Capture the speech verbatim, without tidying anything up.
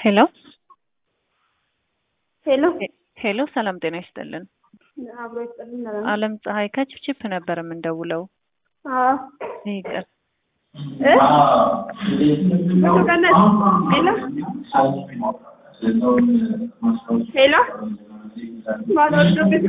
ሄሎ ሄሎ ሄሎ ሰላም ጤና ይስጥልን። አብሮ ይስጥልን ነው። ዓለም ፀሐይ ከችፕችፕ ነበር የምንደውለው። አዎ ይቅር እ በተቀነስ ሄሎ ሄሎ ማን ወርዶ